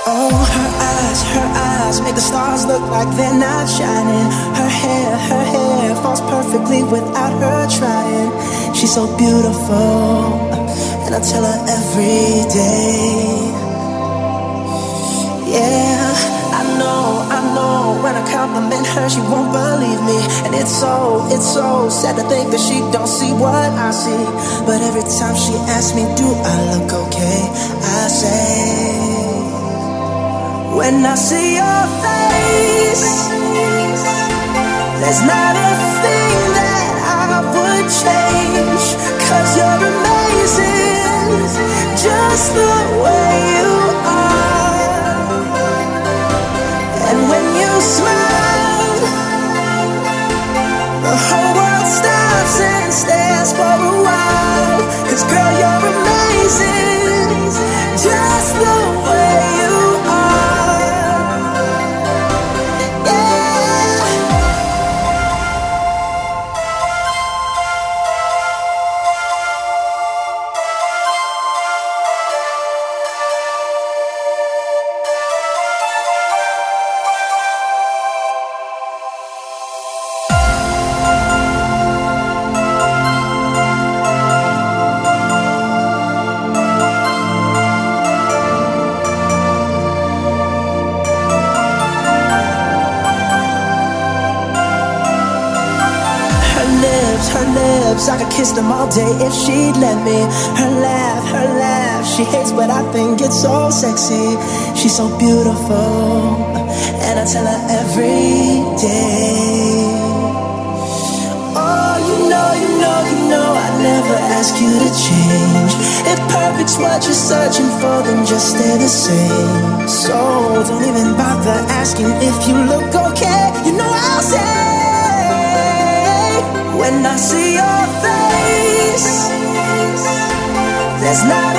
Oh, her eyes make the stars look like they're not shining. Her hair falls perfectly without her trying. She's so beautiful, and I tell her every day. Yeah, I know, when I compliment her, she won't believe me. And it's so sad to think that she don't see what I see. But every time she asks me, do I look okay, I say, when I see your face, there's not a thing that I would change. 'Cause you're amazing, just the way you are. And when you smile, the whole world stops and stares for a while. 'Cause girl, you're amazing, just the way you are. Her lips, I could kiss them all day if she'd let me. Her laugh, she hates but I think it's so sexy. She's so beautiful, and I tell her every day. Oh, you know, I never ask you to change. If perfect's what you're searching for, then just stay the same. So don't even bother asking if you look okay. You know I'll say, when I see your face, there's not